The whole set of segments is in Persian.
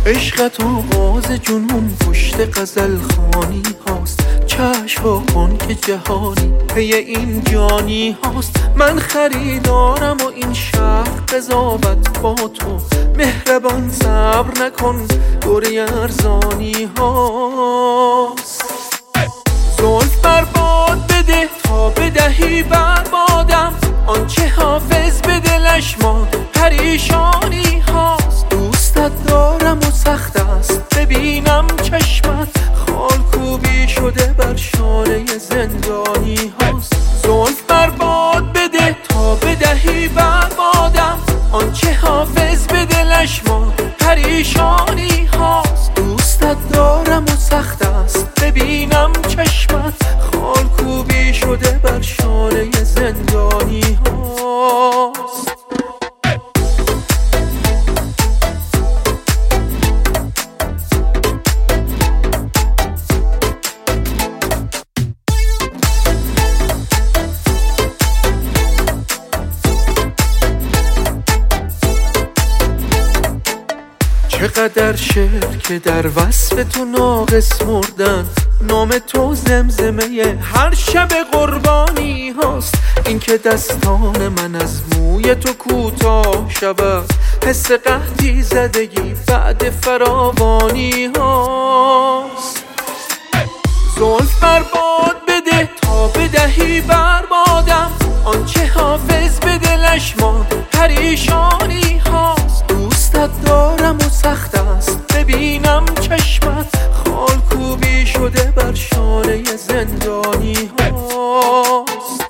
عشقت آغاز جنون پشت غزل خانی هاست. چشم کن که جهانی پی این جانی هاست. من خریدارم و این شهر قضاوت با تو. مهربان صبر نکن دوره ارزانی هاست. زلف برباد بده تا بدهی بربادم. آنچه حافظ به دلش ماند پریشانی هاست. دوستت دارم و سخت است ببینم چشمت خال کوبی شده بر شانه زندانی هاست. زلف برباد بده تا بدهی بربادم. آنچه حافظ به دلش ماند پریشانی هاست. دوستت دارم و سخت است ببینم چشمت خال کوبی شده بر شانه زندانی هاست. چقدر شعر که در وصف تو ناقص مردن. نام تو زمزمه هر شب قربانی هاست. این که دستان من از موی تو کوتاه شود حس قحطی زدگی بعد فراوانی هاست. زلف برباد بده تا بدهی بربادم. آنچه حافظ به دلش ماند پریشانی هاست. دوستت دارم و سخت است ببینم چشمت خال کوبی شده بر شانه زندانی هاست.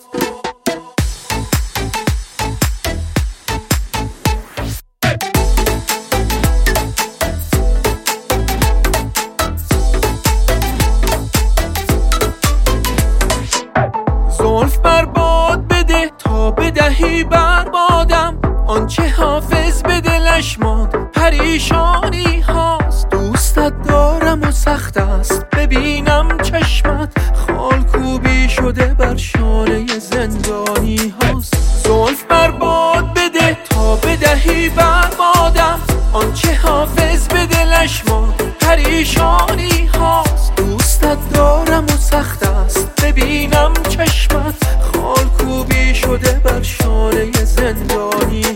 زلف برباد بده تا بدهی بربادم. آنچه حافظ به دلش ماند پریشانی هاست. دوستت دارم و سخت است ببینم چشمت خال کوبی شده بر شانه زندانی هاست. زلف برباد بده تا بدهی بربادم. آنچه حافظ به دلش ماند پریشانی هاست. دوستت دارم و سخت است ببینم چشمت خال کوبی شده بر شانه زندانی